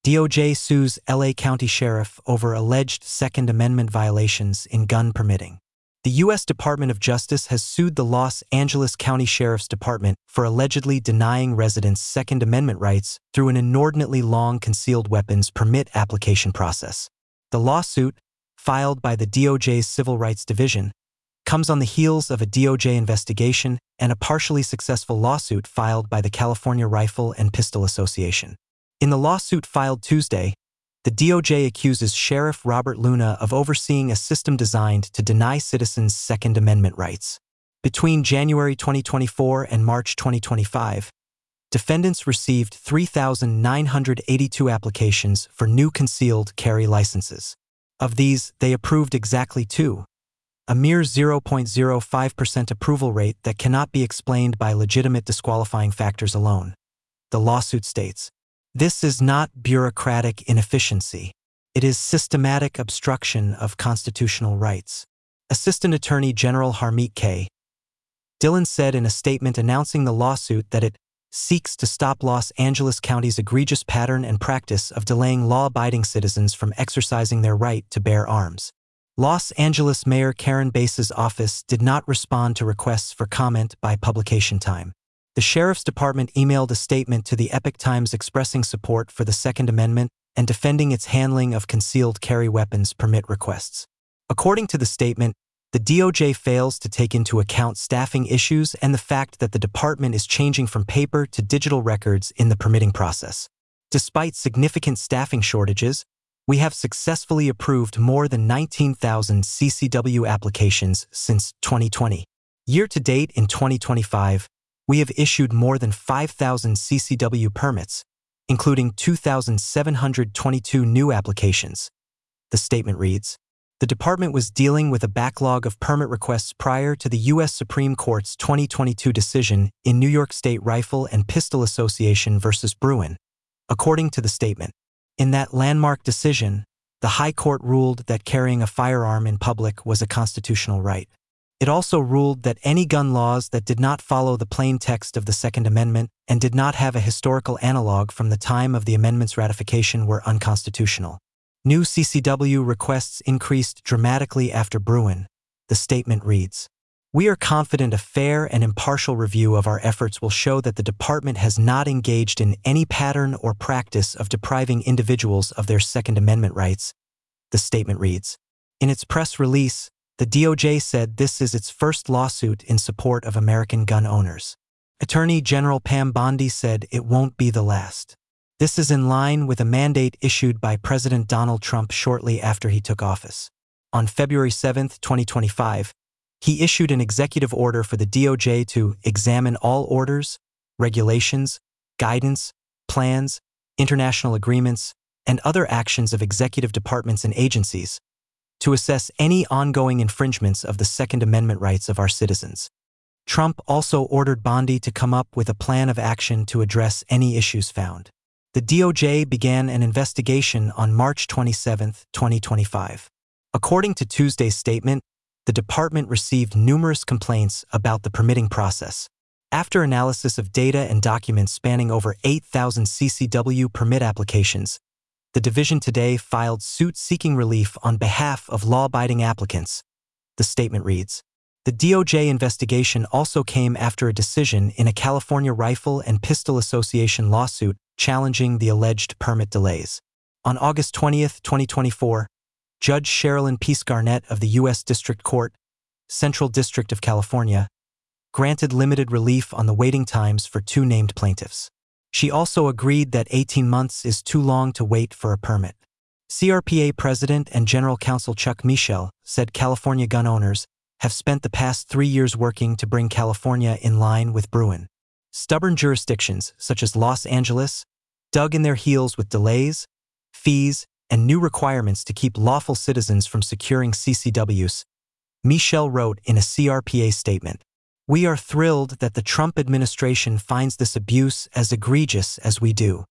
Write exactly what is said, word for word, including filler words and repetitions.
D O J sues L A County Sheriff over alleged Second Amendment violations in gun permitting. The U S Department of Justice has sued the Los Angeles County Sheriff's Department for allegedly denying residents Second Amendment rights through an inordinately long concealed weapons permit application process. The lawsuit, filed by the D O J's Civil Rights Division, comes on the heels of a D O J investigation and a partially successful lawsuit filed by the California Rifle and Pistol Association. In the lawsuit filed Tuesday, the D O J accuses Sheriff Robert Luna of overseeing a system designed to deny citizens Second Amendment rights. Between January twenty twenty-four and March twenty twenty-five, defendants received three thousand nine hundred eighty-two applications for new concealed carry licenses. Of these, they approved exactly two, a mere zero point zero five percent approval rate that cannot be explained by legitimate disqualifying factors alone. The lawsuit states, "This is not bureaucratic inefficiency. It is systematic obstruction of constitutional rights." Assistant Attorney General Harmeet K. Dillon said in a statement announcing the lawsuit that it seeks to stop Los Angeles County's egregious pattern and practice of delaying law-abiding citizens from exercising their right to bear arms. Los Angeles Mayor Karen Bass's office did not respond to requests for comment by publication time. The Sheriff's Department emailed a statement to the Epoch Times expressing support for the Second Amendment and defending its handling of concealed carry weapons permit requests. According to the statement, the D O J fails to take into account staffing issues and the fact that the department is changing from paper to digital records in the permitting process. Despite significant staffing shortages, we have successfully approved more than nineteen thousand C C W applications since twenty twenty. Year to date in twenty twenty-five, we have issued more than five thousand C C W permits, including two thousand seven hundred twenty-two new applications. The statement reads, "The department was dealing with a backlog of permit requests prior to the U S Supreme Court's twenty twenty-two decision in New York State Rifle and Pistol Association versus Bruen," according to the statement. In that landmark decision, the High Court ruled that carrying a firearm in public was a constitutional right. It also ruled that any gun laws that did not follow the plain text of the Second Amendment and did not have a historical analog from the time of the amendment's ratification were unconstitutional. New C C W requests increased dramatically after Bruen. The statement reads, "We are confident a fair and impartial review of our efforts will show that the department has not engaged in any pattern or practice of depriving individuals of their Second Amendment rights." The statement reads, in its press release, the D O J said this is its first lawsuit in support of American gun owners. Attorney General Pam Bondi said it won't be the last. This is in line with a mandate issued by President Donald Trump shortly after he took office. On February seventh, twenty twenty-five, he issued an executive order for the D O J to examine all orders, regulations, guidance, plans, international agreements, and other actions of executive departments and agencies to assess any ongoing infringements of the Second Amendment rights of our citizens. Trump also ordered Bondi to come up with a plan of action to address any issues found. The D O J began an investigation on March twenty-seventh, twenty twenty-five. According to Tuesday's statement, the department received numerous complaints about the permitting process. After analysis of data and documents spanning over eight thousand C C W permit applications, the division today filed suit seeking relief on behalf of law-abiding applicants. The statement reads, "The D O J investigation also came after a decision in a California Rifle and Pistol Association lawsuit challenging the alleged permit delays. On August twentieth, twenty twenty-four, Judge Sherilyn Peace Garnett of the U S District Court, Central District of California, granted limited relief on the waiting times for two named plaintiffs. She also agreed that eighteen months is too long to wait for a permit. C R P A President and General Counsel Chuck Michel said California gun owners have spent the past three years working to bring California in line with Bruen. Stubborn jurisdictions, such as Los Angeles, dug in their heels with delays, fees, and new requirements to keep lawful citizens from securing C C Ws, Michel wrote in a C R P A statement. "We are thrilled that the Trump administration finds this abuse as egregious as we do.